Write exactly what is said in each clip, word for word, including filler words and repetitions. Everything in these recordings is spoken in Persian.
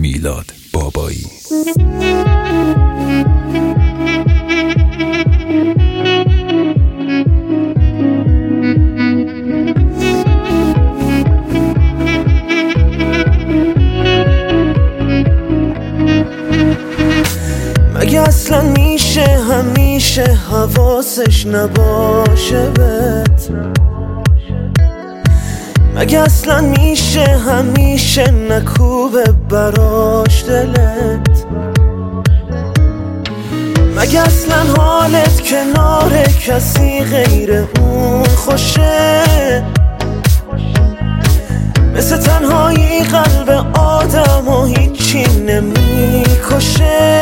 میلاد بابایی. مگه اصلا میشه همیشه حواسش نباشه بهت؟ مگه اصلا میشه همیشه نکوبه براش دلت؟ مگه اصلا حالت کنار کسی غیر اون خوشه؟ مثل تنهایی قلب آدم و هیچی نمیکشه.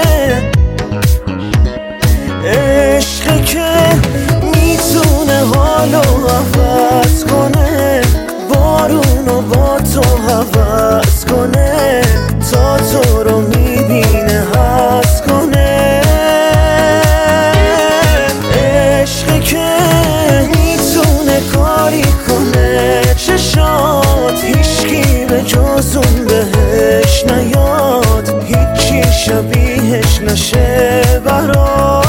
عشقه که میتونه حالو عوض کنه، بارونو با تو حوض کنه، تا تو رو میبینه حس کنه. عشقه که میتونه کاری کنه، چشات هیچکی به جز اون بهش نیاد، هیچی شبیهش نشه برات.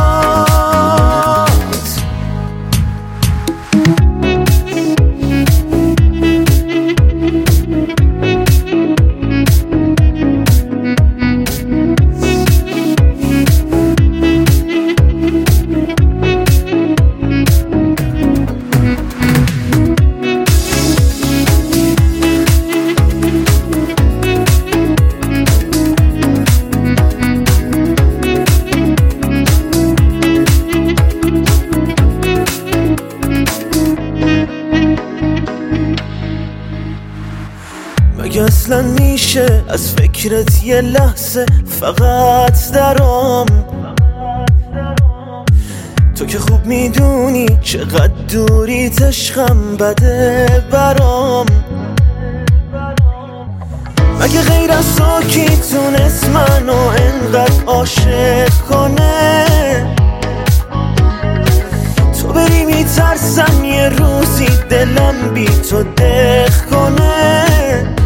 مگه اصلا میشه از فکرت یه لحظه فقط درام؟ تو که خوب میدونی چقدر دوری عشقم بده برام. مگه غیر از تو کی تونست منو انقدر عاشق کنه؟ تو بری میترسم یه روزی دلم بی تو دق کنه.